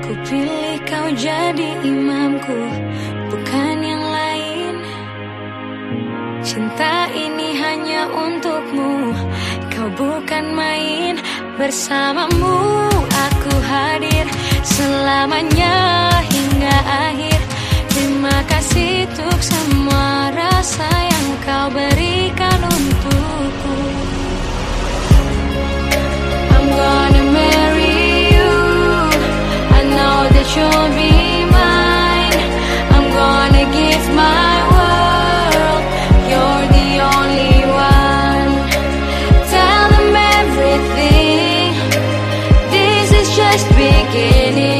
Ku pilih kau jadi imamku, bukan yang lain. Cinta ini hanya untukmu, kau bukan main. Bersamamu aku hadir selamanya hingga akhir. Terima kasih untuk semua rasa yang kau berikan untukku. I'm gonna marry you, I know that you'll be mine. I'm gonna give my world, you're the only one. Tell them everything, this is just beginning.